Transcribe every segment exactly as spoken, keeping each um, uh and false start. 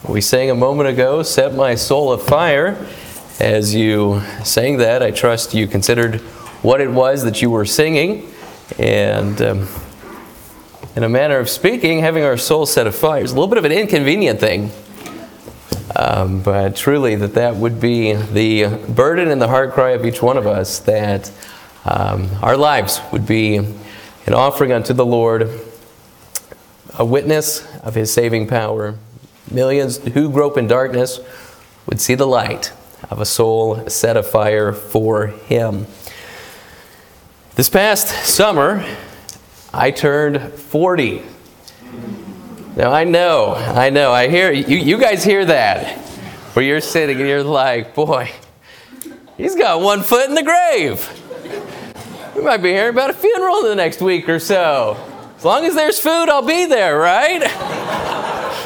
We sang a moment ago, Set My Soul Afire. As you sang that, I trust you considered what it was that you were singing. And um, in a manner of speaking, having our soul set afire is a little bit of an inconvenient thing. Um, but truly that that would be the burden and the heart cry of each one of us, that um, our lives would be an offering unto the Lord, a witness of His saving power. Millions who grope in darkness would see the light of a soul set afire for Him. This past summer, I turned forty. Now I know, I know, I hear, you, you guys hear that, where you're sitting and you're like, boy, he's got one foot in the grave. We might be hearing about a funeral in the next week or so. As long as there's food, I'll be there, right?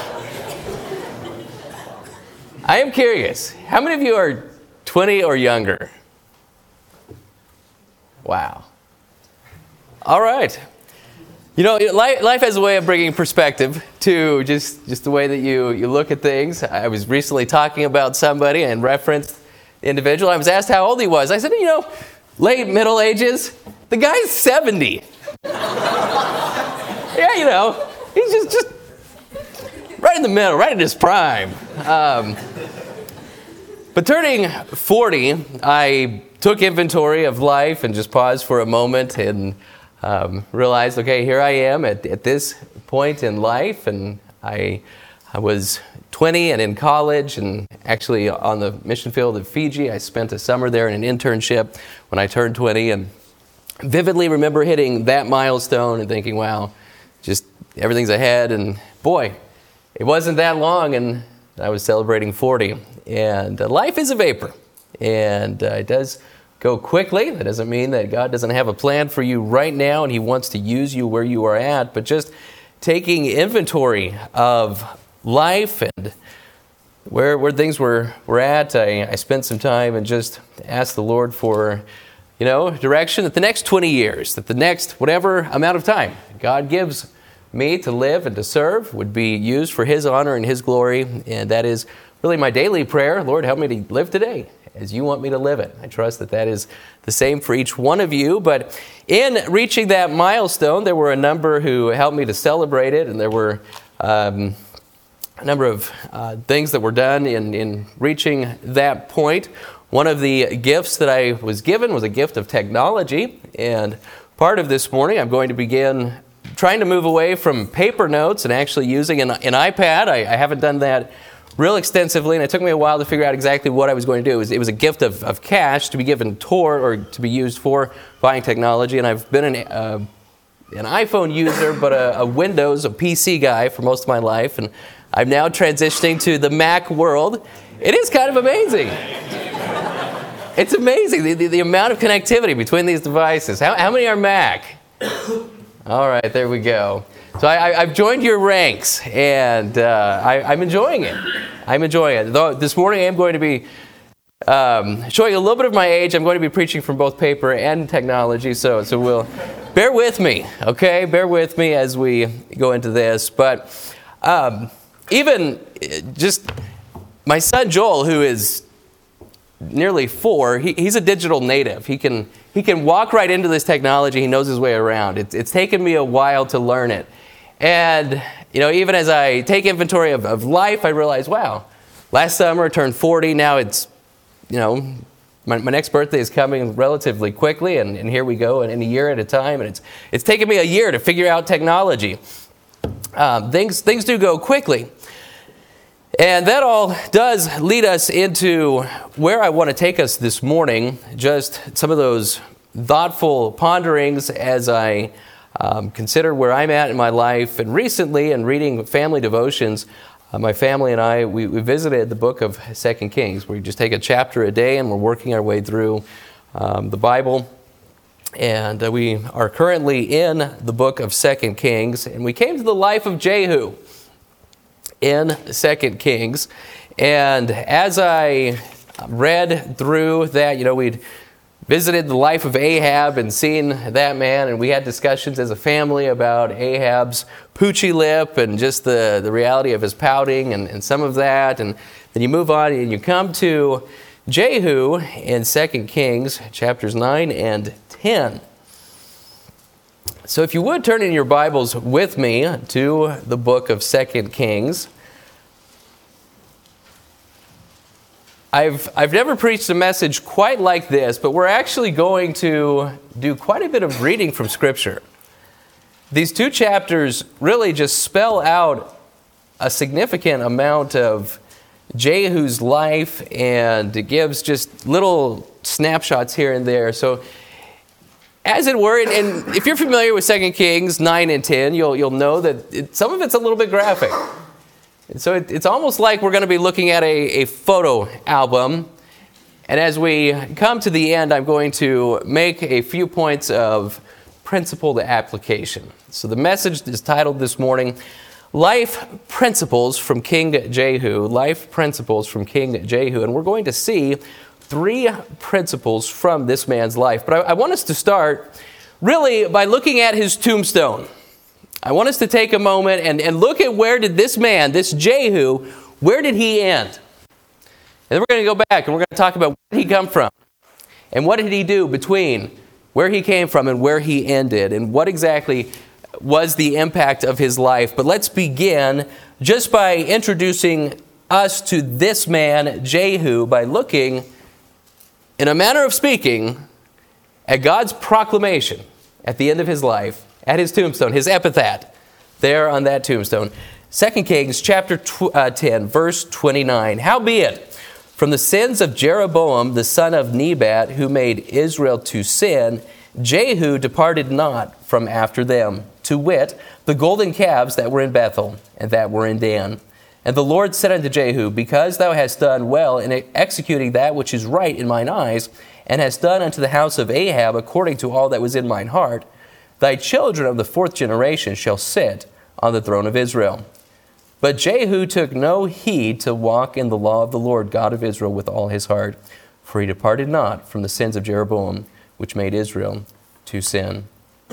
I am curious, how many of you are twenty or younger? Wow. All right. You know, life, life has a way of bringing perspective to just, just the way that you, you look at things. I was recently talking about somebody and referenced the individual. I was asked how old he was. I said, you know, late Middle Ages. The guy's seventy. Yeah, you know, he's just, just right in the middle, right in his prime. Um, but turning forty, I took inventory of life and just paused for a moment and um, realized, okay, here I am at, at this point in life, and I, I was twenty and in college, and actually on the mission field of Fiji. I spent a summer there in an internship when I turned twenty, and vividly remember hitting that milestone and thinking, wow, just everything's ahead, and boy, it wasn't that long, and I was celebrating forty. And uh, life is a vapor, and uh, it does go quickly. That doesn't mean that God doesn't have a plan for you right now, and He wants to use you where you are at, but just taking inventory of life and where where things were, were at, I, I spent some time and just asked the Lord for, you know, direction that the next twenty years, that the next whatever amount of time God gives me to live and to serve would be used for His honor and His glory. And that is really my daily prayer. Lord, help me to live today as You want me to live it. I trust that that is the same for each one of you. But in reaching that milestone, there were a number who helped me to celebrate it, and there were um, a number of uh, things that were done in, in reaching that point. One of the gifts that I was given was a gift of technology, and part of this morning I'm going to begin trying to move away from paper notes and actually using an, an iPad. I, I haven't done that real extensively, and it took me a while to figure out exactly what I was going to do. It was, it was a gift of, of cash to be given toward or to be used for buying technology, and I've been an, uh, an iPhone user, but a, a Windows, a P C guy for most of my life, and I'm now transitioning to the Mac world. It is kind of amazing. It's amazing, the, the, the amount of connectivity between these devices. How, how many are Mac? All right, there we go. So I, I've joined your ranks, and uh, I, I'm enjoying it. I'm enjoying it. Though this morning I'm going to be um, showing a little bit of my age. I'm going to be preaching from both paper and technology, so so we'll bear with me, okay? Bear with me as we go into this. But um, even just my son Joel, who is nearly four, he, he's a digital native. He can he can walk right into this technology. He knows his way around. It's, it's taken me a while to learn it. And, you know, even as I take inventory of, of life, I realize, wow, last summer I turned forty. Now it's, you know, my, my next birthday is coming relatively quickly, and, and here we go, and in a year at a time. And it's it's taken me a year to figure out technology. Um, things things do go quickly. And that all does lead us into where I want to take us this morning, just some of those thoughtful ponderings as I um, consider where I'm at in my life. And recently, in reading family devotions, uh, my family and I, we, we visited the book of Second Kings, where we just take a chapter a day and we're working our way through um, the Bible. And uh, we are currently in the book of Second Kings, and we came to the life of Jehu in Second Kings. And as I read through that, you know, we'd visited the life of Ahab and seen that man, and we had discussions as a family about Ahab's poochy lip and just the, the reality of his pouting and, and some of that. And then you move on and you come to Jehu in Second Kings chapters nine and ten. So if you would turn in your Bibles with me to the book of Second Kings. I've, I've never preached a message quite like this, but we're actually going to do quite a bit of reading from Scripture. These two chapters really just spell out a significant amount of Jehu's life, and it gives just little snapshots here and there. So, as it were, and, and if you're familiar with Second Kings nine and ten, you'll, you'll know that it, some of it's a little bit graphic. And so it, it's almost like we're going to be looking at a, a photo album. And as we come to the end, I'm going to make a few points of principled application. So the message is titled this morning, Life Principles from King Jehu. Life Principles from King Jehu. And we're going to see three principles from this man's life. But I, I want us to start really by looking at his tombstone. I want us to take a moment and, and look at where did this man, this Jehu, where did he end? And then we're going to go back and we're going to talk about where did he come from? And what did he do between where he came from and where he ended? And what exactly was the impact of his life? But let's begin just by introducing us to this man, Jehu, by looking, in a manner of speaking, at God's proclamation at the end of his life, at his tombstone, his epitaph, there on that tombstone. Second Kings chapter ten, verse twenty-nine. Howbeit, from the sins of Jeroboam, the son of Nebat, who made Israel to sin, Jehu departed not from after them, to wit, the golden calves that were in Bethel, and that were in Dan. And the Lord said unto Jehu, Because thou hast done well in executing that which is right in mine eyes, and hast done unto the house of Ahab according to all that was in mine heart, thy children of the fourth generation shall sit on the throne of Israel. But Jehu took no heed to walk in the law of the Lord God of Israel with all his heart, for he departed not from the sins of Jeroboam, which made Israel to sin.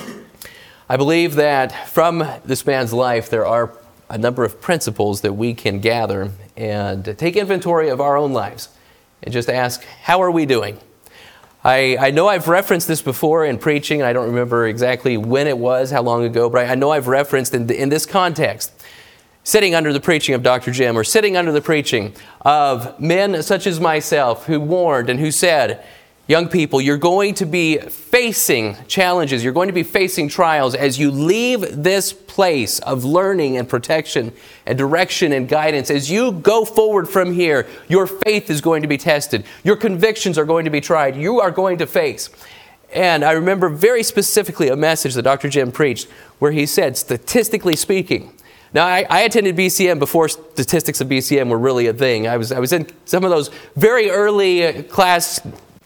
I believe that from this man's life there are a number of principles that we can gather and take inventory of our own lives and just ask, how are we doing? I, I know I've referenced this before in preaching, and I don't remember exactly when it was, how long ago, but I, I know I've referenced in, the, in this context, sitting under the preaching of Doctor Jim, or sitting under the preaching of men such as myself who warned and who said, young people, you're going to be facing challenges, you're going to be facing trials as you leave this place of learning and protection and direction and guidance. As you go forward from here, your faith is going to be tested. Your convictions are going to be tried. You are going to face. And I remember very specifically a message that Doctor Jim preached where he said, statistically speaking. Now, I, I attended B C M before statistics of B C M were really a thing. I was, I was in some of those very early class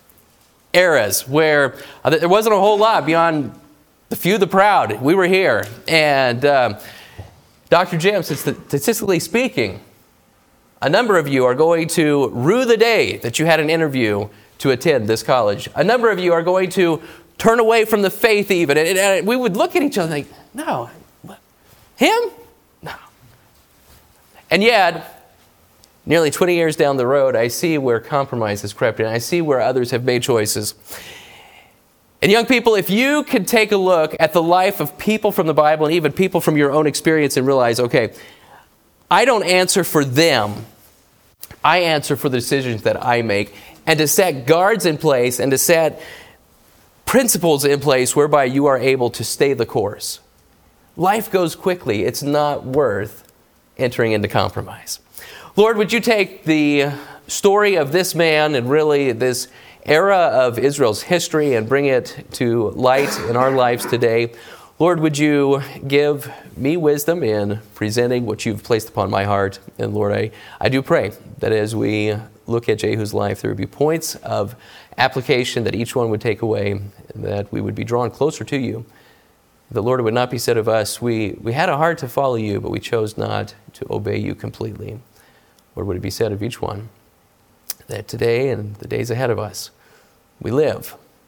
eras where uh, there wasn't a whole lot beyond the few, the proud. We were here. And um, Doctor Jim said, statistically speaking, a number of you are going to rue the day that you had an interview to attend this college. A number of you are going to turn away from the faith even. And, and we would look at each other and think, no, him? No. And yet, nearly twenty years down the road, I see where compromise has crept in. I see where others have made choices. And young people, if you can take a look at the life of people from the Bible and even people from your own experience and realize, okay, I don't answer for them. I answer for the decisions that I make. And to set guards in place and to set principles in place whereby you are able to stay the course. Life goes quickly. It's not worth entering into compromise. Lord, would you take the story of this man and really this era of Israel's history and bring it to light in our lives today? Lord, would you give me wisdom in presenting what you've placed upon my heart? And Lord, I, I do pray that as we look at Jehu's life, there would be points of application that each one would take away, that we would be drawn closer to you. The Lord, it would not be said of us, we, we had a heart to follow you, but we chose not to obey you completely. Lord, would it be said of each one that today and the days ahead of us, we live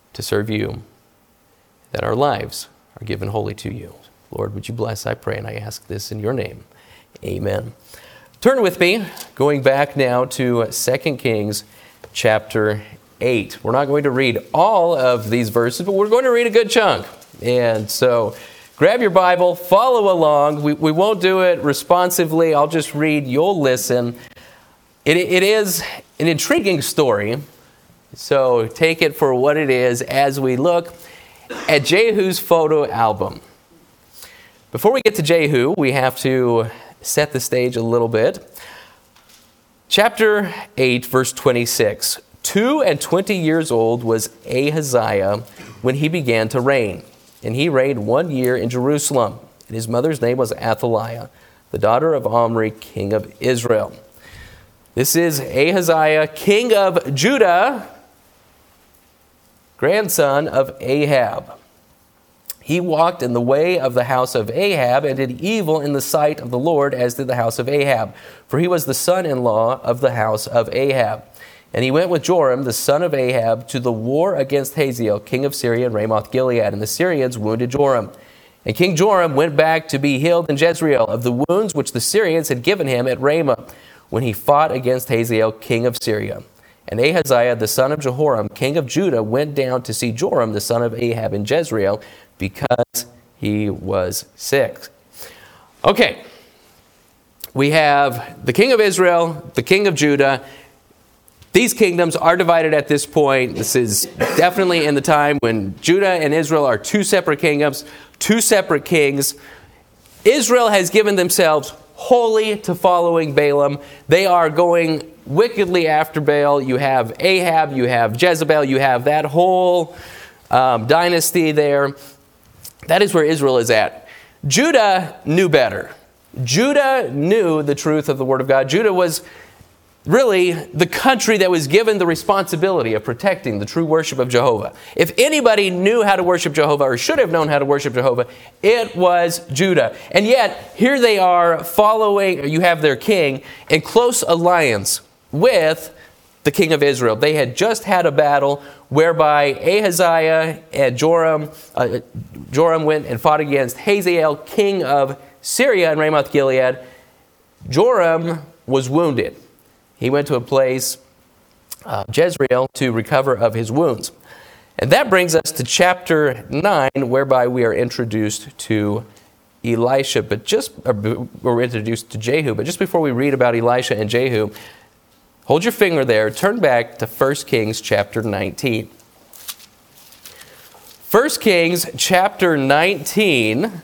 to serve you, that our lives are given wholly to you. Lord, would you bless, I pray, and I ask this in your name. Amen. Turn with me, going back now to Second Kings chapter eight. We're not going to read all of these verses, but we're going to read a good chunk. And so grab your Bible, follow along. We, we won't do it responsively. I'll just read, you'll listen. It, it is an intriguing story, so take it for what it is as we look at Jehu's photo album. Before we get to Jehu, we have to set the stage a little bit. Chapter eight, verse twenty-six. Two and twenty years old was Ahaziah when he began to reign, and he reigned one year in Jerusalem. And his mother's name was Athaliah, the daughter of Omri, king of Israel. This is Ahaziah, king of Judah, grandson of Ahab. He walked in the way of the house of Ahab and did evil in the sight of the Lord, as did the house of Ahab. For he was the son-in-law of the house of Ahab. And he went with Joram, the son of Ahab, to the war against Hazael, king of Syria, and Ramoth-Gilead. And the Syrians wounded Joram. And King Joram went back to be healed in Jezreel of the wounds which the Syrians had given him at Ramah, when he fought against Hazael, king of Syria. And Ahaziah, the son of Jehoram, king of Judah, went down to see Joram, the son of Ahab, in Jezreel, because he was sick. Okay, we have the king of Israel, the king of Judah. These kingdoms are divided at this point. This is definitely in the time when Judah and Israel are two separate kingdoms, two separate kings. Israel has given themselves wholly to following Balaam. They are going wickedly after Baal. You have Ahab, you have Jezebel, you have that whole um, dynasty there. That is where Israel is at. Judah knew better. Judah knew the truth of the Word of God. Judah was really the country that was given the responsibility of protecting the true worship of Jehovah. If anybody knew how to worship Jehovah, or should have known how to worship Jehovah, it was Judah. And yet, here they are following, you have their king, in close alliance with the king of Israel. They had just had a battle whereby Ahaziah and Joram, uh, Joram went and fought against Hazael, king of Syria and Ramoth-Gilead. Joram was wounded. He went to a place, uh, Jezreel, to recover of his wounds. And that brings us to chapter nine, whereby we are introduced to Elisha. But just, or we're introduced to Jehu. But just before we read about Elisha and Jehu, hold your finger there. Turn back to First Kings chapter nineteen. First Kings chapter nineteen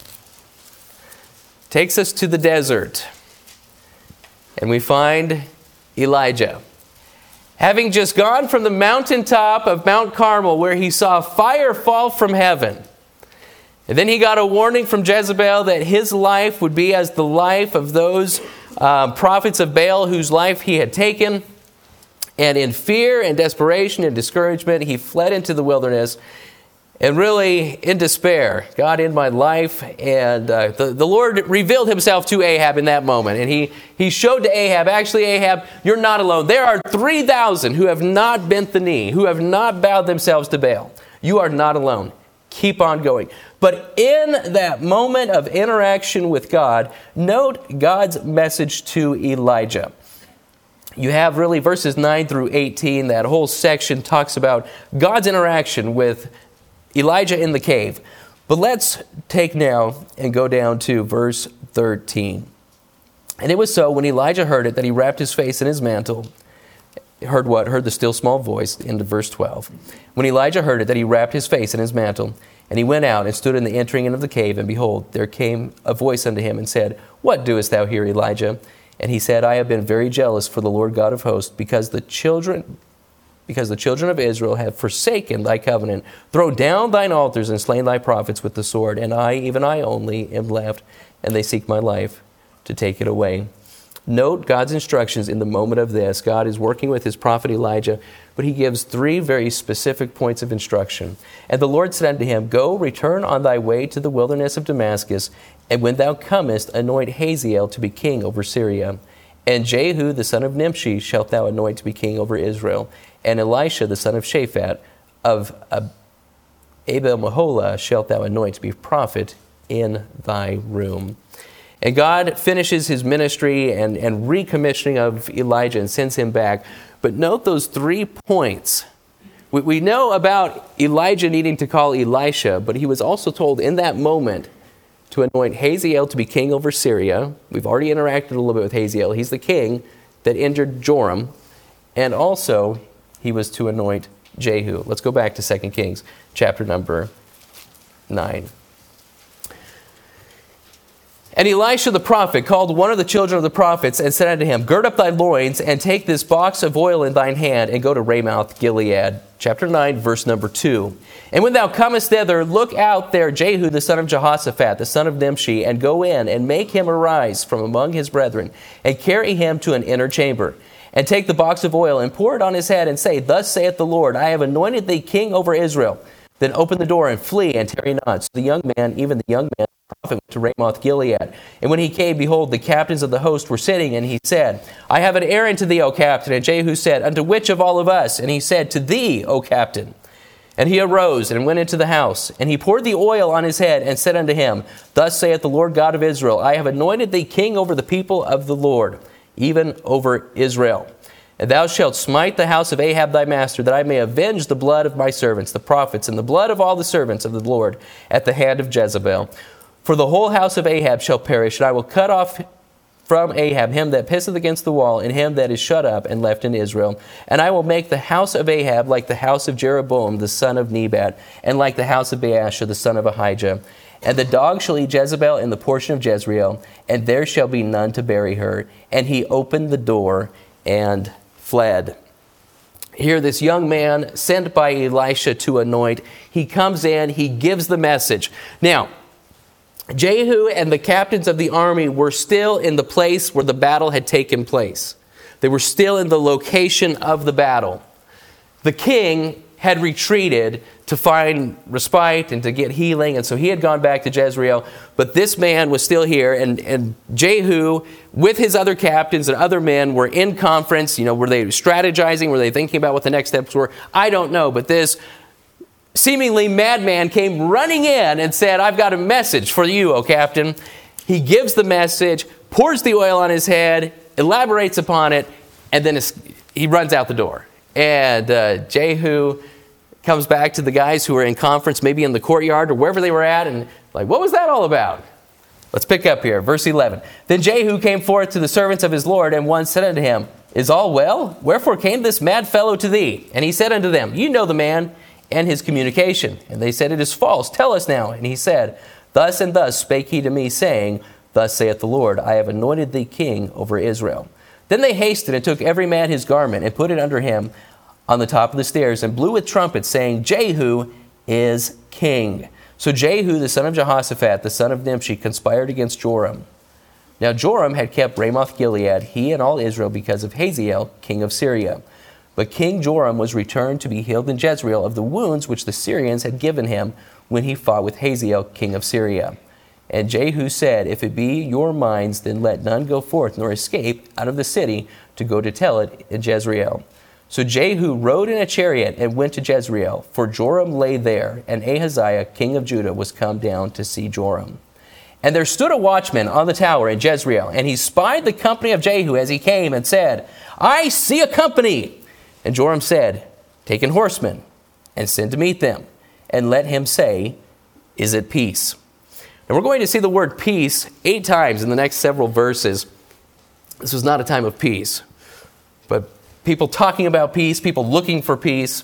takes us to the desert. And we find Elijah, having just gone from the mountaintop of Mount Carmel, where he saw fire fall from heaven. And then he got a warning from Jezebel that his life would be as the life of those uh, prophets of Baal whose life he had taken. And in fear and desperation and discouragement, he fled into the wilderness. And really, in despair, God, in my life, and uh, the, the Lord revealed himself to Ahab in that moment. And he, he showed to Ahab, actually, Ahab, you're not alone. There are three thousand who have not bent the knee, who have not bowed themselves to Baal. You are not alone. Keep on going. But in that moment of interaction with God, note God's message to Elijah. You have really verses nine through eighteen, that whole section talks about God's interaction with Elijah in the cave. But let's take now and go down to verse thirteen. And it was so, when Elijah heard it, that he wrapped his face in his mantle. Heard what? Heard the still small voice, into verse twelve. When Elijah heard it, that he wrapped his face in his mantle, and he went out and stood in the entering in of the cave, and behold, there came a voice unto him and said, What doest thou here, Elijah? And he said, I have been very jealous for the Lord God of hosts, because the children... Because the children of Israel have forsaken thy covenant, thrown down thine altars, and slain thy prophets with the sword. And I, even I only, am left, and they seek my life to take it away. Note God's instructions in the moment of this. God is working with his prophet Elijah, but he gives three very specific points of instruction. And the Lord said unto him, Go, return on thy way to the wilderness of Damascus, and when thou comest, anoint Hazael to be king over Syria. And Jehu, the son of Nimshi, shalt thou anoint to be king over Israel. And Elisha, the son of Shaphat, of Abel-Meholah shalt thou anoint to be prophet in thy room. And God finishes his ministry and, and recommissioning of Elijah and sends him back. But note those three points. We, we know about Elijah needing to call Elisha, but he was also told in that moment to anoint Hazael to be king over Syria. We've already interacted a little bit with Hazael. He's the king that injured Joram. And also, he was to anoint Jehu. Let's go back to Second Kings, chapter number nine. And Elisha the prophet called one of the children of the prophets and said unto him, Gird up thy loins, and take this box of oil in thine hand, and go to Ramoth Gilead. Chapter nine, verse number two. And when thou comest thither, look out there Jehu the son of Jehoshaphat, the son of Nimshi, and go in, and make him arise from among his brethren, and carry him to an inner chamber. And take the box of oil, and pour it on his head, and say, Thus saith the Lord, I have anointed thee king over Israel. Then open the door, and flee, and tarry not. So the young man, even the young man, prophet, went to Ramoth Gilead. And when he came, behold, the captains of the host were sitting, and he said, I have an errand to thee, O captain. And Jehu said, Unto which of all of us? And he said, To thee, O captain. And he arose and went into the house, and he poured the oil on his head, and said unto him, Thus saith the Lord God of Israel, I have anointed thee king over the people of the Lord, even over Israel. And thou shalt smite the house of Ahab thy master, that I may avenge the blood of my servants, the prophets, and the blood of all the servants of the Lord at the hand of Jezebel. For the whole house of Ahab shall perish, and I will cut off from Ahab him that pisseth against the wall, and him that is shut up and left in Israel. And I will make the house of Ahab like the house of Jeroboam the son of Nebat, and like the house of Baasha the son of Ahijah. And the dog shall eat Jezebel in the portion of Jezreel, and there shall be none to bury her. And he opened the door and fled. Here, this young man sent by Elisha to anoint, he comes in, he gives the message. Now, Jehu and the captains of the army were still in the place where the battle had taken place. They were still in the location of the battle. The king had retreated to find respite and to get healing, and so he had gone back to Jezreel, but this man was still here, and, and Jehu, with his other captains and other men, were in conference. You know, were they strategizing? Were they thinking about what the next steps were? I don't know, but this seemingly madman came running in and said, I've got a message for you, O captain. He gives the message, pours the oil on his head, elaborates upon it, and then he runs out the door. And uh, Jehu comes back to the guys who were in conference, maybe in the courtyard or wherever they were at, and like, what was that all about? Let's pick up here, verse eleven. Then Jehu came forth to the servants of his Lord, and one said unto him, Is all well? Wherefore came this mad fellow to thee? And he said unto them, You know the man and his communication. And they said, It is false. Tell us now. And he said, Thus and thus spake he to me, saying, Thus saith the Lord, I have anointed thee king over Israel. Then they hasted and took every man his garment, and put it under him on the top of the stairs, and blew with trumpets, saying, Jehu is king. So Jehu, the son of Jehoshaphat, the son of Nimshi, conspired against Joram. Now Joram had kept Ramoth Gilead, he and all Israel, because of Hazael, king of Syria. But King Joram was returned to be healed in Jezreel of the wounds which the Syrians had given him when he fought with Hazael, king of Syria. And Jehu said, If it be your minds, then let none go forth nor escape out of the city to go to tell it in Jezreel. So Jehu rode in a chariot and went to Jezreel, for Joram lay there, and Ahaziah, king of Judah, was come down to see Joram. And there stood a watchman on the tower in Jezreel, and he spied the company of Jehu as he came, and said, I see a company. And Joram said, Take an horseman, and send to meet them, and let him say, Is it peace? And we're going to see the word peace eight times in the next several verses. This was not a time of peace, but people talking about peace, people looking for peace.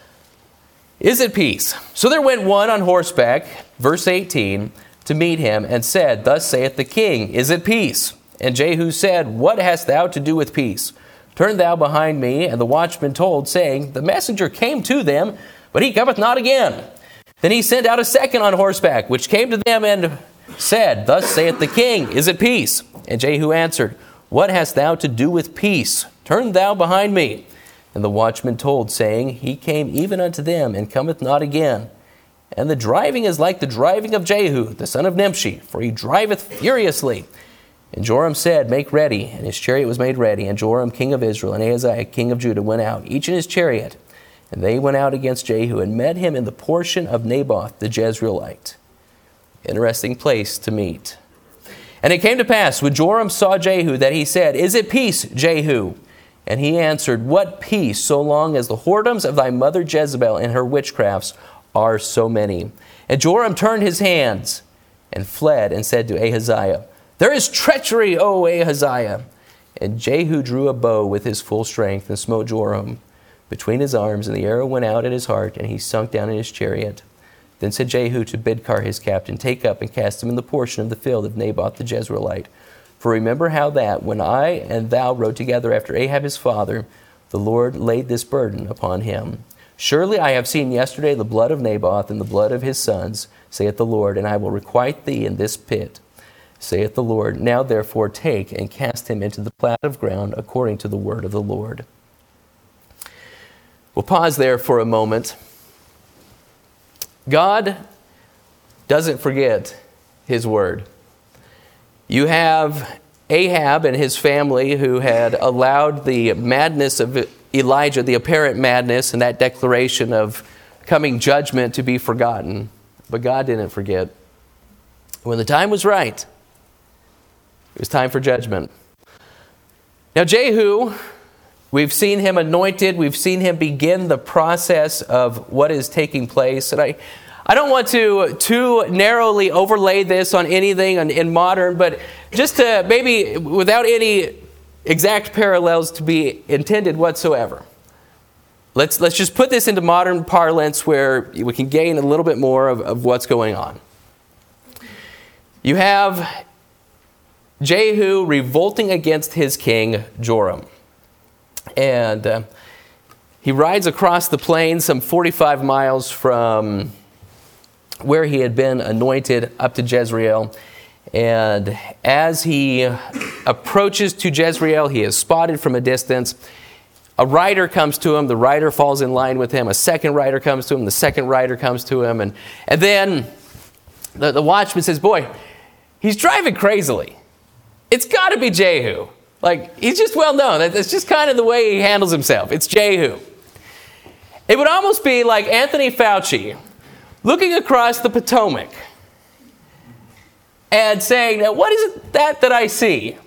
Is it peace? So there went one on horseback, verse eighteen, to meet him, and said, Thus saith the king, Is it peace? And Jehu said, What hast thou to do with peace? Turn thou behind me. And the watchman told, saying, The messenger came to them, but he cometh not again. Then he sent out a second on horseback, which came to them and said, Thus saith the king, Is it peace? And Jehu answered, What hast thou to do with peace? Turn thou behind me. And the watchman told, saying, He came even unto them, and cometh not again. And the driving is like the driving of Jehu, the son of Nimshi, for he driveth furiously. And Joram said, Make ready. And his chariot was made ready. And Joram, king of Israel, and Ahaziah, king of Judah, went out, each in his chariot. And they went out against Jehu and met him in the portion of Naboth the Jezreelite. Interesting place to meet. And it came to pass, when Joram saw Jehu, that he said, Is it peace, Jehu? And he answered, What peace, so long as the whoredoms of thy mother Jezebel and her witchcrafts are so many? And Joram turned his hands and fled and said to Ahaziah, There is treachery, O Ahaziah. And Jehu drew a bow with his full strength and smote Joram between his arms, and the arrow went out at his heart, and he sunk down in his chariot. Then said Jehu to Bidkar his captain, Take up and cast him in the portion of the field of Naboth the Jezreelite. For remember how that, when I and thou rode together after Ahab his father, the Lord laid this burden upon him. Surely I have seen yesterday the blood of Naboth and the blood of his sons, saith the Lord, and I will requite thee in this pit, saith the Lord. Now therefore take and cast him into the plat of ground according to the word of the Lord. We'll pause there for a moment. God doesn't forget his word. You have Ahab and his family who had allowed the madness of Elijah, the apparent madness, and that declaration of coming judgment to be forgotten. But God didn't forget. When the time was right, it was time for judgment. Now Jehu, we've seen him anointed. We've seen him begin the process of what is taking place. And I, I don't want to too narrowly overlay this on anything in, in modern, but just to maybe without any exact parallels to be intended whatsoever. Let's, let's just put this into modern parlance where we can gain a little bit more of, of what's going on. You have Jehu revolting against his king, Joram. And uh, he rides across the plain some forty-five miles from where he had been anointed up to Jezreel. And as he approaches to Jezreel, he is spotted from a distance. A rider comes to him. The rider falls in line with him. A second rider comes to him. The second rider comes to him. And, and then the, the watchman says, Boy, he's driving crazily. It's got to be Jehu. Like, he's just well known. That's just kind of the way he handles himself. It's Jehu. It would almost be like Anthony Fauci looking across the Potomac and saying, now, what is it that that I see?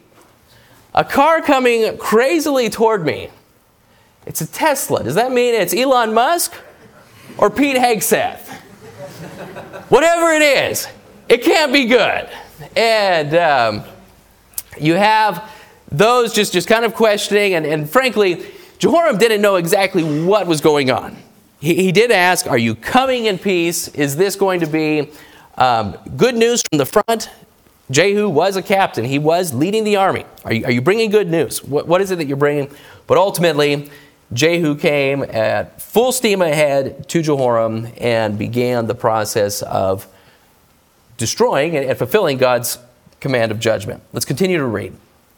A car coming crazily toward me. It's a Tesla. Does that mean it's Elon Musk or Pete Hegseth? Whatever it is, it can't be good. And um, you have those just, just kind of questioning, and, and frankly, Jehoram didn't know exactly what was going on. He, he did ask, are you coming in peace? Is this going to be um, good news from the front? Jehu was a captain. He was leading the army. Are you, are you bringing good news? What, what is it that you're bringing? But ultimately, Jehu came at full steam ahead to Jehoram and began the process of destroying and, and fulfilling God's command of judgment. Let's continue to read.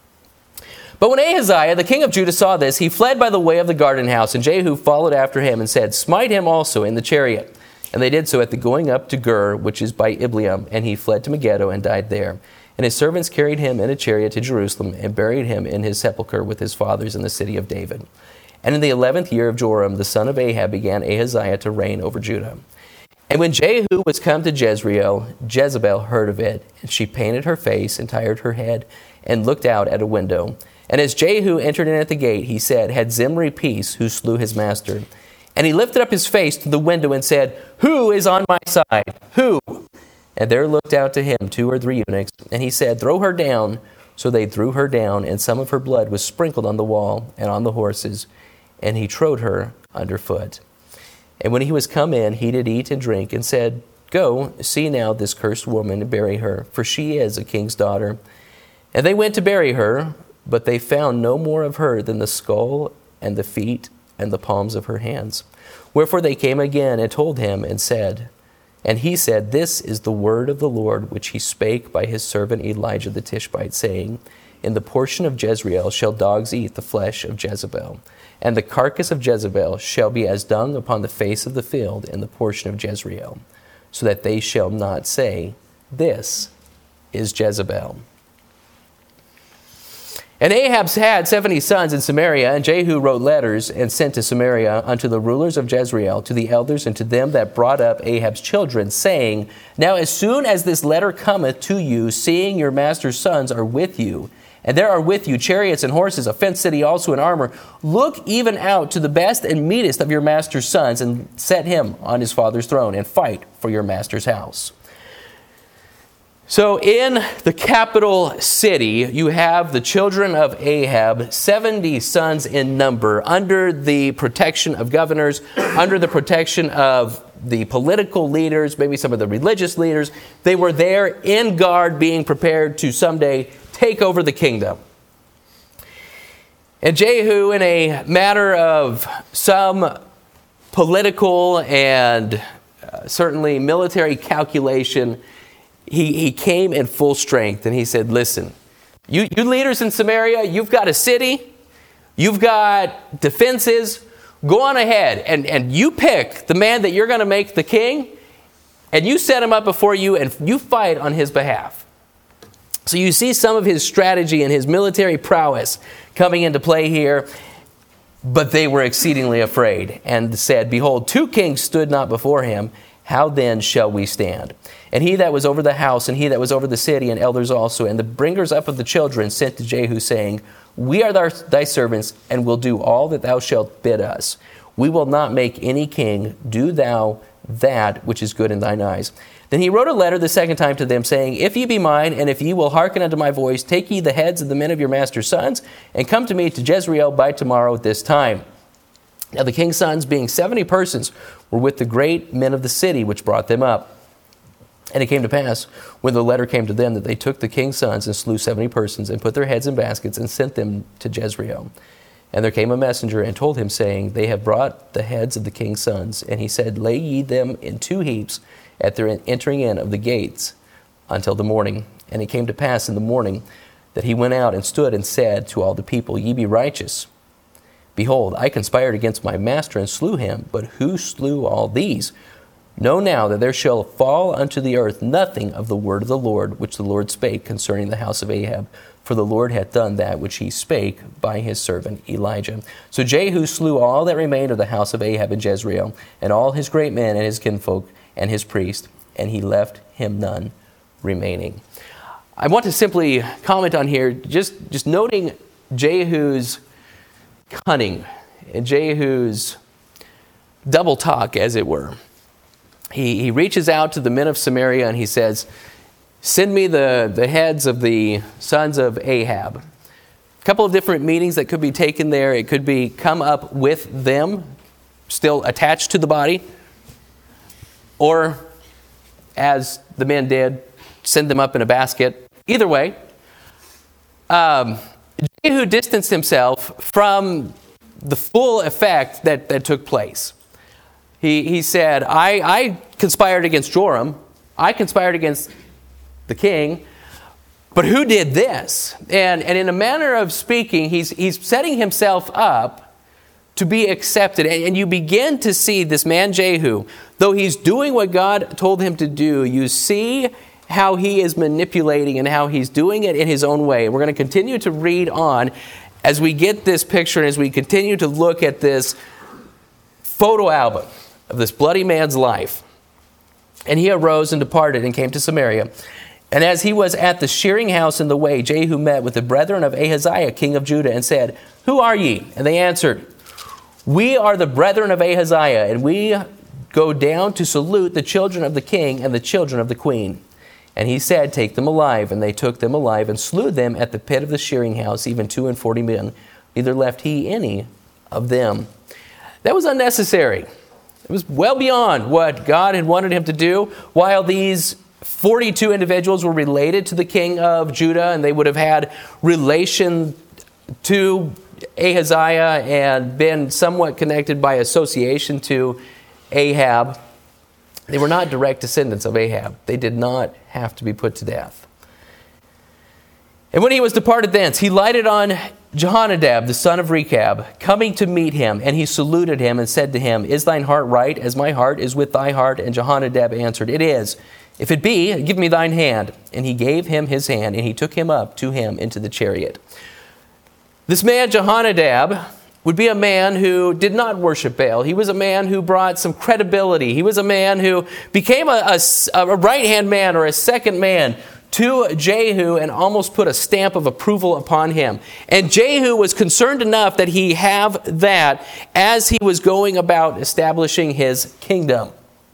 But when Ahaziah, the king of Judah, saw this, he fled by the way of the garden house, and Jehu followed after him and said, Smite him also in the chariot. And they did so at the going up to Gur, which is by Ibleam, and he fled to Megiddo and died there. And his servants carried him in a chariot to Jerusalem and buried him in his sepulchre with his fathers in the city of David. And in the eleventh year of Joram, the son of Ahab, began Ahaziah to reign over Judah. And when Jehu was come to Jezreel, Jezebel heard of it, and she painted her face and tired her head and looked out at a window. And as Jehu entered in at the gate, he said, Had Zimri peace, who slew his master? And he lifted up his face to the window and said, Who is on my side? Who? And there looked out to him two or three eunuchs, and he said, Throw her down. So they threw her down, and some of her blood was sprinkled on the wall and on the horses, and he trode her underfoot. And when he was come in, he did eat and drink, and said, Go, see now this cursed woman, and bury her, for she is a king's daughter. And they went to bury her, but they found no more of her than the skull and the feet and the palms of her hands. Wherefore they came again and told him and said, and he said, This is the word of the Lord, which he spake by his servant Elijah the Tishbite, saying, In the portion of Jezreel shall dogs eat the flesh of Jezebel, and the carcass of Jezebel shall be as dung upon the face of the field in the portion of Jezreel, so that they shall not say, This is Jezebel. And Ahab had seventy sons in Samaria, and Jehu wrote letters and sent to Samaria unto the rulers of Jezreel, to the elders, and to them that brought up Ahab's children, saying, Now as soon as this letter cometh to you, seeing your master's sons are with you, and there are with you chariots and horses, a fenced city also in armor, look even out to the best and meanest of your master's sons, and set him on his father's throne, and fight for your master's house. So in the capital city, you have the children of Ahab, seventy sons in number, under the protection of governors, under the protection of the political leaders, maybe some of the religious leaders. They were there in guard, being prepared to someday take over the kingdom. And Jehu, in a matter of some political and uh, certainly military calculation, He, he came in full strength, and he said, listen, you, you leaders in Samaria, you've got a city, you've got defenses, go on ahead, and, and you pick the man that you're going to make the king, and you set him up before you, and you fight on his behalf. So you see some of his strategy and his military prowess coming into play here, but they were exceedingly afraid, and said, Behold, two kings stood not before him, how then shall we stand? And he that was over the house, and he that was over the city, and elders also, and the bringers up of the children, sent to Jehu, saying, We are thy servants, and will do all that thou shalt bid us. We will not make any king. Do thou that which is good in thine eyes. Then he wrote a letter the second time to them, saying, If ye be mine, and if ye will hearken unto my voice, take ye the heads of the men of your master's sons, and come to me to Jezreel by tomorrow at this time. Now the king's sons, being seventy persons, were with the great men of the city, which brought them up. And it came to pass, when the letter came to them, that they took the king's sons and slew seventy persons, and put their heads in baskets, and sent them to Jezreel. And there came a messenger, and told him, saying, They have brought the heads of the king's sons. And he said, Lay ye them in two heaps at their entering in of the gates until the morning. And it came to pass in the morning that he went out and stood and said to all the people, Ye be righteous. Behold, I conspired against my master and slew him. But who slew all these? Know now that there shall fall unto the earth nothing of the word of the Lord, which the Lord spake concerning the house of Ahab. For the Lord hath done that which he spake by his servant Elijah. So Jehu slew all that remained of the house of Ahab in Jezreel, and all his great men and his kinfolk and his priests, and he left him none remaining. I want to simply comment on here, just, just noting Jehu's cunning, and Jehu's double talk, as it were. He, he reaches out to the men of Samaria and he says, Send me the, the heads of the sons of Ahab. A couple of different meanings that could be taken there. It could be come up with them, still attached to the body. Or, as the men did, send them up in a basket. Either way, um, Jehu distanced himself from the full effect that, that took place. He, he said, I, I conspired against Joram. I conspired against the king. But who did this? And, and in a manner of speaking, he's, he's setting himself up to be accepted. And, and you begin to see this man Jehu, though he's doing what God told him to do, you see how he is manipulating and how he's doing it in his own way. We're going to continue to read on as we get this picture and as we continue to look at this photo album of this bloody man's life. And he arose and departed and came to Samaria. And as he was at the shearing house in the way, Jehu met with the brethren of Ahaziah, king of Judah, and said, Who are ye? And they answered, We are the brethren of Ahaziah, and we go down to salute the children of the king and the children of the queen. And he said, Take them alive. And they took them alive and slew them at the pit of the shearing house, even two and forty men. Neither left he any of them. That was unnecessary. It was well beyond what God had wanted him to do. While these forty-two individuals were related to the king of Judah, and they would have had relation to Ahaziah and been somewhat connected by association to Ahab, they were not direct descendants of Ahab. They did not have to be put to death. And when he was departed thence, he lighted on Jehonadab, the son of Rechab, coming to meet him, and he saluted him and said to him, Is thine heart right, as my heart is with thy heart? And Jehonadab answered, It is. If it be, give me thine hand. And he gave him his hand, and he took him up to him into the chariot. This man, Jehonadab, would be a man who did not worship Baal. He was a man who brought some credibility. He was a man who became a, a, a right-hand man or a second man to Jehu and almost put a stamp of approval upon him. And Jehu was concerned enough that he have that as he was going about establishing his kingdom.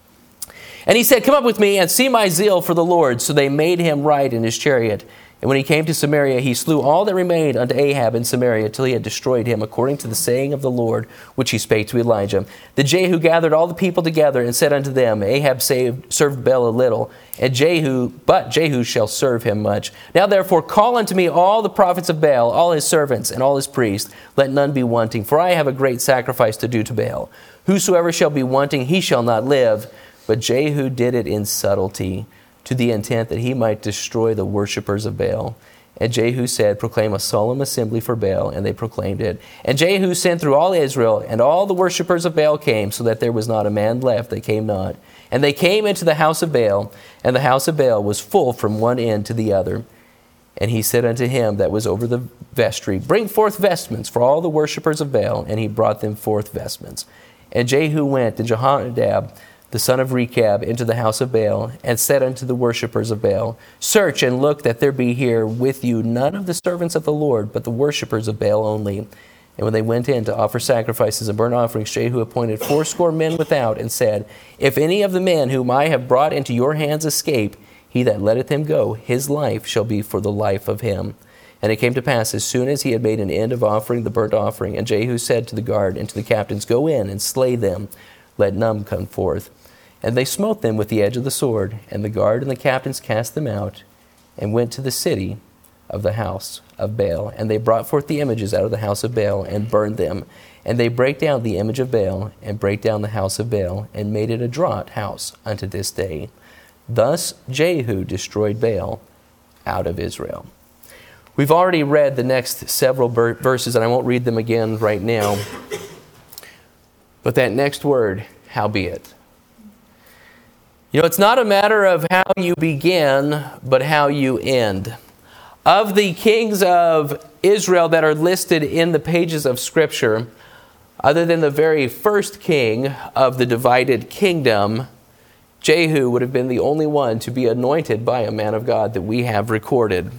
And he said, "Come up with me and see my zeal for the Lord." So they made him ride in his chariot. And when he came to Samaria, he slew all that remained unto Ahab in Samaria till he had destroyed him, according to the saying of the Lord, which he spake to Elijah. Then Jehu gathered all the people together and said unto them, Ahab saved, served Baal a little, and Jehu, but Jehu shall serve him much. Now therefore call unto me all the prophets of Baal, all his servants, and all his priests. Let none be wanting, for I have a great sacrifice to do to Baal. Whosoever shall be wanting, he shall not live. But Jehu did it in subtlety, to the intent that he might destroy the worshippers of Baal. And Jehu said, Proclaim a solemn assembly for Baal, and they proclaimed it. And Jehu sent through all Israel, and all the worshippers of Baal came, so that there was not a man left that came not. And they came into the house of Baal, and the house of Baal was full from one end to the other. And he said unto him that was over the vestry, Bring forth vestments for all the worshippers of Baal. And he brought them forth vestments. And Jehu went to Jehonadab, the son of Rechab, into the house of Baal, and said unto the worshippers of Baal, Search and look that there be here with you none of the servants of the Lord, but the worshippers of Baal only. And when they went in to offer sacrifices and burnt offerings, Jehu appointed fourscore men without, and said, If any of the men whom I have brought into your hands escape, he that letteth him go, his life shall be for the life of him. And it came to pass, as soon as he had made an end of offering the burnt offering, and Jehu said to the guard and to the captains, Go in and slay them, let none come forth. And they smote them with the edge of the sword, and the guard and the captains cast them out, and went to the city of the house of Baal. And they brought forth the images out of the house of Baal, and burned them. And they brake down the image of Baal, and brake down the house of Baal, and made it a draught house unto this day. Thus Jehu destroyed Baal out of Israel. We've already read the next several verses, and I won't read them again right now. But that next word, howbeit. You know, it's not a matter of how you begin, but how you end. Of the kings of Israel that are listed in the pages of Scripture, other than the very first king of the divided kingdom, Jehu would have been the only one to be anointed by a man of God that we have recorded.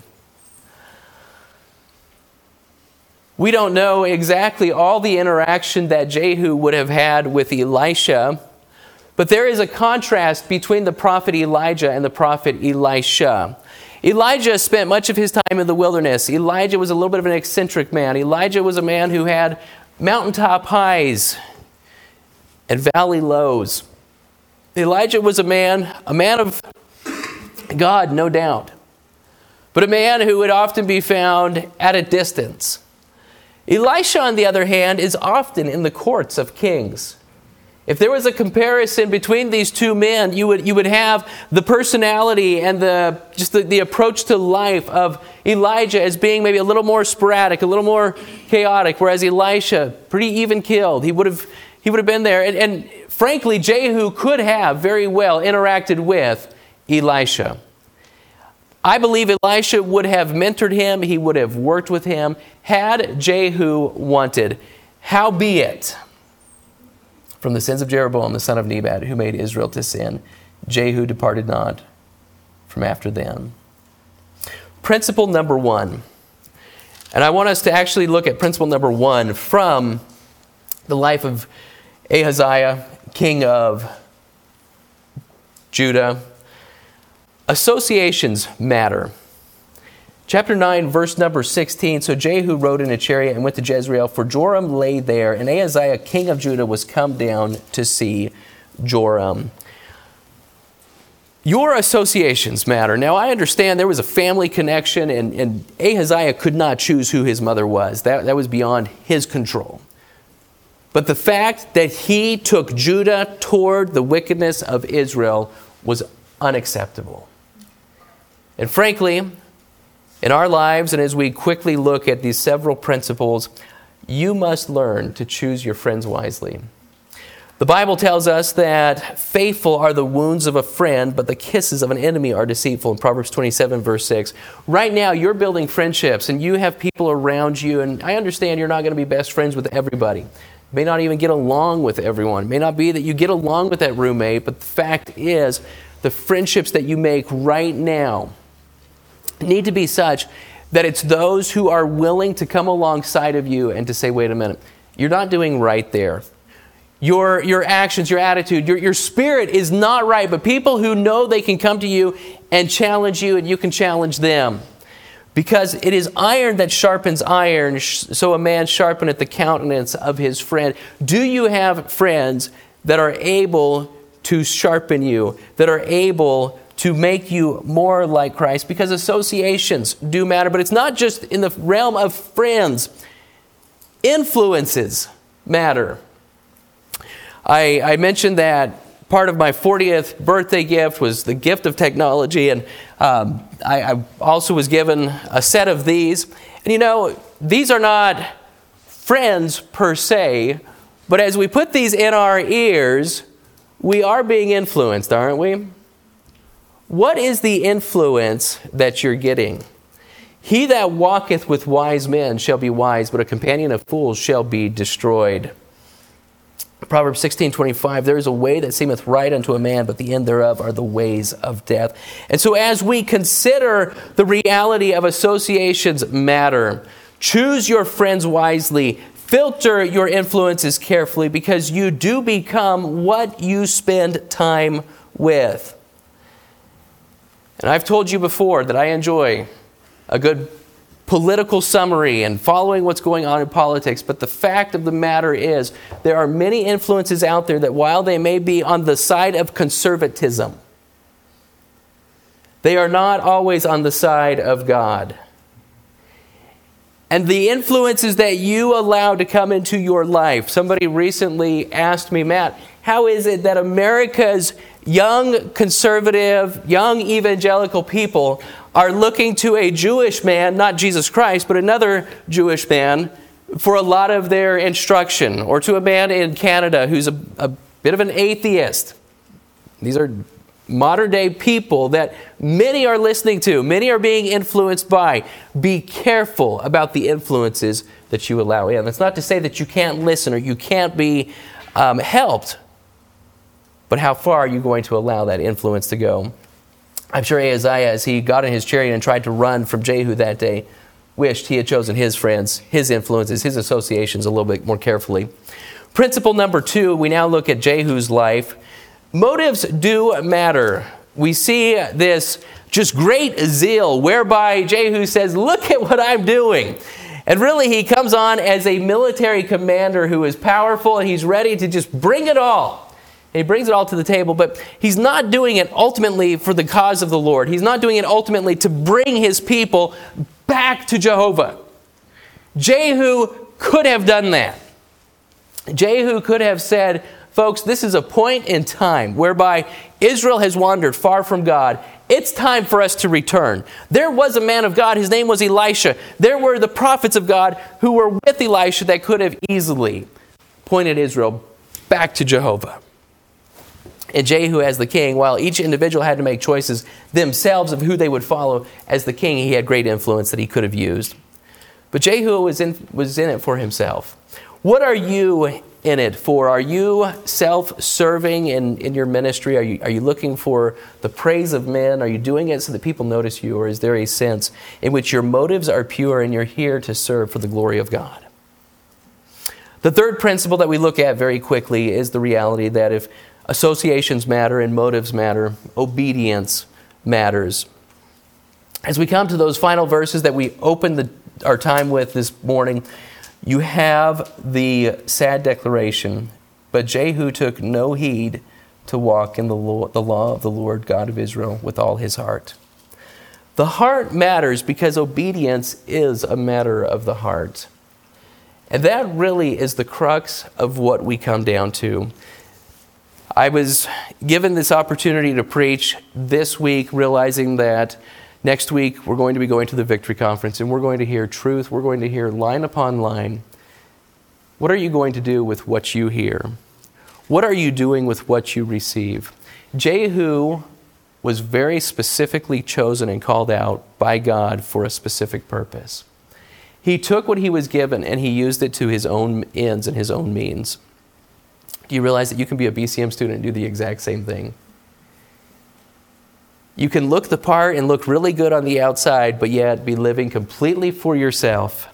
We don't know exactly all the interaction that Jehu would have had with Elisha, but there is a contrast between the prophet Elijah and the prophet Elisha. Elijah spent much of his time in the wilderness. Elijah was a little bit of an eccentric man. Elijah was a man who had mountaintop highs and valley lows. Elijah was a man, a man of God, no doubt, but a man who would often be found at a distance. Elisha, on the other hand, is often in the courts of kings. If there was a comparison between these two men, you would you would have the personality and the just the, the approach to life of Elijah as being maybe a little more sporadic, a little more chaotic, whereas Elisha, pretty even killed. He would have he would have been there. And, and frankly, Jehu could have very well interacted with Elisha. I believe Elisha would have mentored him, he would have worked with him, had Jehu wanted. Howbeit, from the sins of Jeroboam, the son of Nebat, who made Israel to sin, Jehu departed not from after them. Principle number one. And I want us to actually look at principle number one from the life of Ahaziah, king of Judah. Associations matter. Chapter nine, verse number sixteen. So Jehu rode in a chariot and went to Jezreel, for Joram lay there, and Ahaziah, king of Judah, was come down to see Joram. Your associations matter. Now, I understand there was a family connection, and, and Ahaziah could not choose who his mother was. That, that was beyond his control. But the fact that he took Judah toward the wickedness of Israel was unacceptable. And frankly, in our lives, and as we quickly look at these several principles, you must learn to choose your friends wisely. The Bible tells us that faithful are the wounds of a friend, but the kisses of an enemy are deceitful in Proverbs twenty-seven, verse six. Right now, you're building friendships, and you have people around you, and I understand you're not going to be best friends with everybody. You may not even get along with everyone. It may not be that you get along with that roommate, but the fact is, the friendships that you make right now need to be such that it's those who are willing to come alongside of you and to say, wait a minute, you're not doing right there. Your, your actions, your attitude, your, your spirit is not right, but people who know they can come to you and challenge you and you can challenge them. Because it is iron that sharpens iron, so a man sharpeneth the countenance of his friend. Do you have friends that are able to sharpen you, that are able to make you more like Christ? Because associations do matter, but it's not just in the realm of friends. Influences matter. I, I mentioned that part of my fortieth birthday gift was the gift of technology, and um, I, I also was given a set of these. And you know, these are not friends per se, but as we put these in our ears, we are being influenced, aren't we? What is the influence that you're getting? He that walketh with wise men shall be wise, but a companion of fools shall be destroyed. Proverbs sixteen twenty-five, there is a way that seemeth right unto a man, but the end thereof are the ways of death. And so as we consider the reality of associations matter, choose your friends wisely, filter your influences carefully, because you do become what you spend time with. And I've told you before that I enjoy a good political summary and following what's going on in politics, but the fact of the matter is there are many influences out there that while they may be on the side of conservatism, they are not always on the side of God. And the influences that you allow to come into your life. Somebody recently asked me, Matt, how is it that America's young conservative, young evangelical people are looking to a Jewish man, not Jesus Christ, but another Jewish man, for a lot of their instruction, or to a man in Canada who's a, a bit of an atheist? These are modern day people that many are listening to, many are being influenced by. Be careful about the influences that you allow in. That's not to say that you can't listen or you can't be um, helped, but how far are you going to allow that influence to go? I'm sure Ahaziah, as he got in his chariot and tried to run from Jehu that day, wished he had chosen his friends, his influences, his associations a little bit more carefully. Principle number two, we now look at Jehu's life. Motives do matter. We see this just great zeal whereby Jehu says, look at what I'm doing. And really he comes on as a military commander who is powerful and he's ready to just bring it all. And he brings it all to the table, but he's not doing it ultimately for the cause of the Lord. He's not doing it ultimately to bring his people back to Jehovah. Jehu could have done that. Jehu could have said, folks, this is a point in time whereby Israel has wandered far from God. It's time for us to return. There was a man of God, his name was Elisha. There were the prophets of God who were with Elisha that could have easily pointed Israel back to Jehovah. And Jehu as the king, while each individual had to make choices themselves of who they would follow, as the king, he had great influence that he could have used. But Jehu was in, was in it for himself. What are you in it for? Are you self-serving in, in your ministry? Are you, are you looking for the praise of men? Are you doing it so that people notice you? Or is there a sense in which your motives are pure and you're here to serve for the glory of God? The third principle that we look at very quickly is the reality that if associations matter and motives matter, obedience matters. As we come to those final verses that we opened the, our time with this morning, you have the sad declaration, but Jehu took no heed to walk in the law, the law of the Lord God of Israel with all his heart. The heart matters because obedience is a matter of the heart. And that really is the crux of what we come down to. I was given this opportunity to preach this week, realizing that next week we're going to be going to the Victory Conference and we're going to hear truth. We're going to hear line upon line. What are you going to do with what you hear? What are you doing with what you receive? Jehu was very specifically chosen and called out by God for a specific purpose. He took what he was given and he used it to his own ends and his own means. Do you realize that you can be a B C M student and do the exact same thing? You can look the part and look really good on the outside, but yet be living completely for yourself.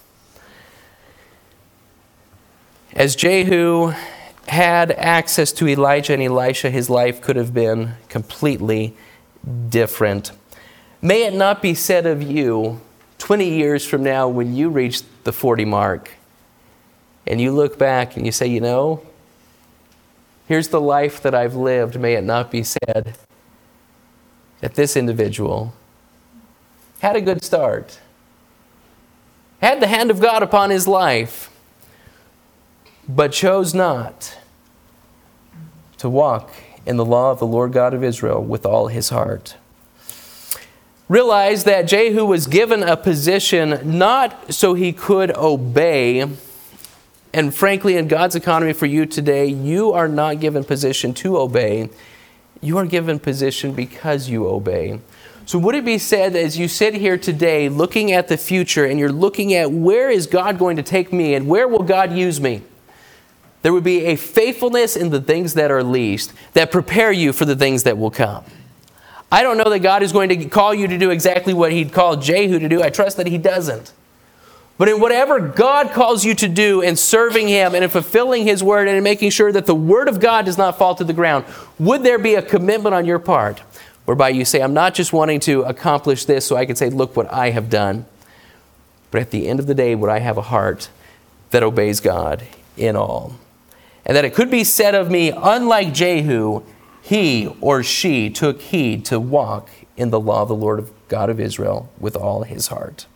As Jehu had access to Elijah and Elisha, his life could have been completely different. May it not be said of you twenty years from now when you reach the forty mark and you look back and you say, you know, here's the life that I've lived. May it not be said that this individual had a good start, had the hand of God upon his life, but chose not to walk in the law of the Lord God of Israel with all his heart. Realize that Jehu was given a position not so he could obey. And frankly, in God's economy for you today, you are not given position to obey. You are given position because you obey. So would it be said that as you sit here today looking at the future and you're looking at where is God going to take me and where will God use me, there would be a faithfulness in the things that are least that prepare you for the things that will come. I don't know that God is going to call you to do exactly what He'd called Jehu to do. I trust that He doesn't. But in whatever God calls you to do in serving Him and in fulfilling His Word and in making sure that the Word of God does not fall to the ground, would there be a commitment on your part whereby you say, I'm not just wanting to accomplish this so I can say, look what I have done, but at the end of the day, would I have a heart that obeys God in all? And that it could be said of me, unlike Jehu, he or she took heed to walk in the law of the Lord God of Israel with all his heart.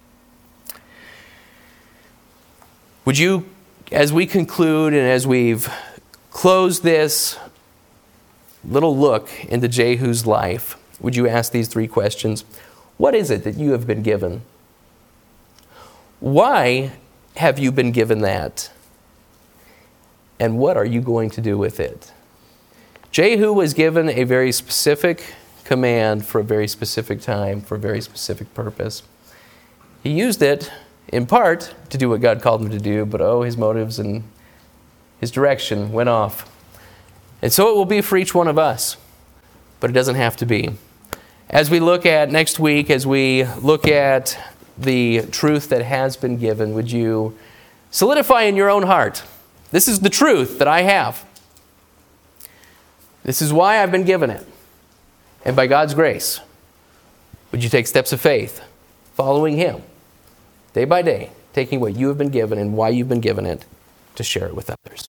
Would you, as we conclude and as we've closed this little look into Jehu's life, would you ask these three questions? What is it that you have been given? Why have you been given that? And what are you going to do with it? Jehu was given a very specific command for a very specific time, for a very specific purpose. He used it, in part, to do what God called him to do, but oh, his motives and his direction went off. And so it will be for each one of us, but it doesn't have to be. As we look at next week, as we look at the truth that has been given, would you solidify in your own heart, this is the truth that I have. This is why I've been given it. And by God's grace, would you take steps of faith, following Him, day by day, taking what you have been given and why you've been given it to share it with others?